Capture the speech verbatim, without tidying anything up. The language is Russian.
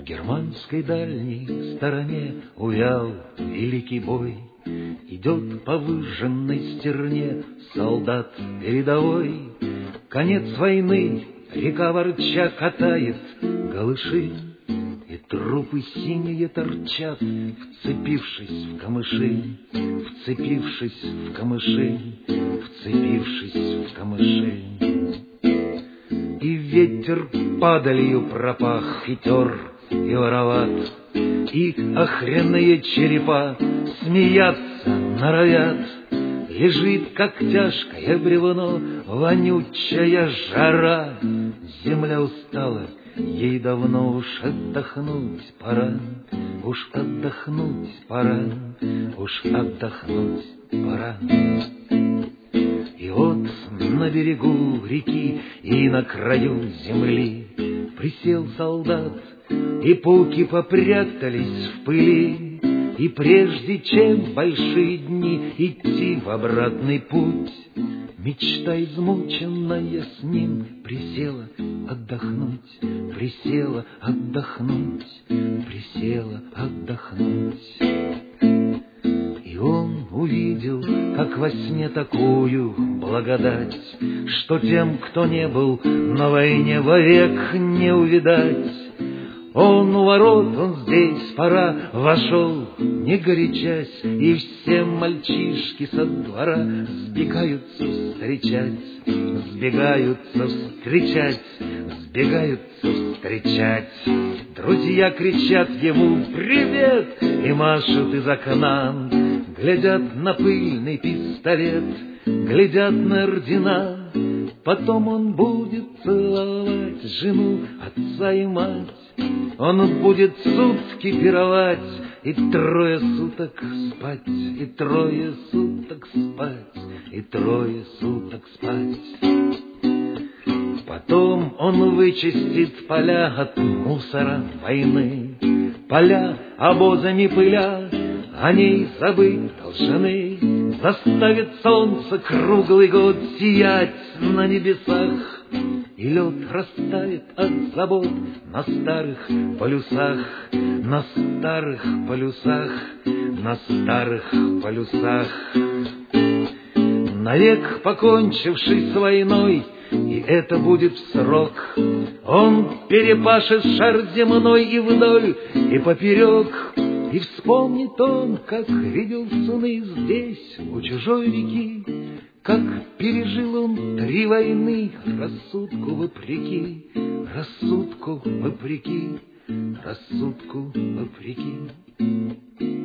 германской дальней стороне увял великий бой. Идет по выжженной стерне солдат передовой. Конец войны, река ворча катает голыши, и трупы синие торчат, вцепившись в камыши, вцепившись в камыши, вцепившись в камыши. И ветер падалью пропах, и тер, и вороват, и охренные черепа смеяться норовят. Лежит, как тяжкое бревно, вонючая жара. Земля устала, ей давно уж отдохнуть пора. Уж отдохнуть пора, уж отдохнуть пора. И вот на берегу реки и на краю земли присел солдат, и пуки попрятались в пыли. И прежде чем в большие дни идти в обратный путь, мечта измученная с ним присела отдохнуть, присела отдохнуть, присела отдохнуть. И он увидел, как во сне, такую благодать, что тем, кто не был на войне, вовек не увидать. Он у ворот, он здесь, пора, вошел, не горячась, и все мальчишки со двора сбегаются встречать, сбегаются встречать, сбегаются встречать. Друзья кричат ему «Привет!» и машут из окна, глядят на пыльный пистолет, глядят на ордена. Потом он будет целовать жену, отца и мать. Он будет сутки пировать, и трое суток спать, и трое суток спать, и трое суток спать. Потом он вычистит поля от мусора войны, поля обозами пыля, о ней забыть должны. Заставит солнце круглый год сиять на небесах, и лед растает от забот на старых полюсах, на старых полюсах, на старых полюсах. Навек покончивший с войной, и это будет в срок, он перепашет шар земной и вдоль, и поперек. И вспомнит он, как видел сны здесь, у чужой реки, как пережил он три войны, рассудку вопреки, рассудку вопреки, рассудку вопреки.